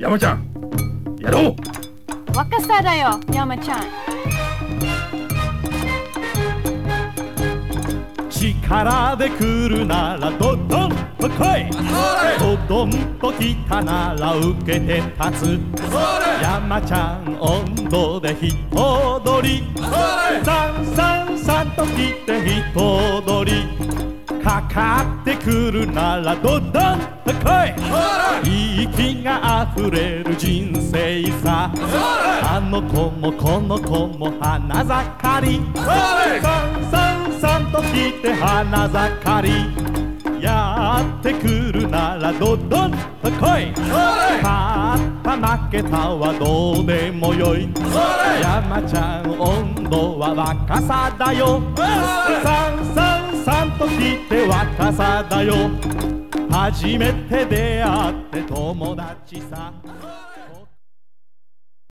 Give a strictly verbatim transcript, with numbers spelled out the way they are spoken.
山ちゃん、やろう。 若さだよ、山ちゃん。 力で来るならドドンと来い。ドドンと来たなら受けて立つ。山ちゃん温度で一踊り。サンサンサンと来て一踊り。かかってくるならドドンと来い。息があふれる人生さ。あの子もこの子も花盛り。サンサンサンと来て花盛り。やってくるならドドンと来い。勝った負けたはどうでもよい。山ちゃん温度は若さだよ。サンサンサンと来て若さだよ。初めて出会って友達さ。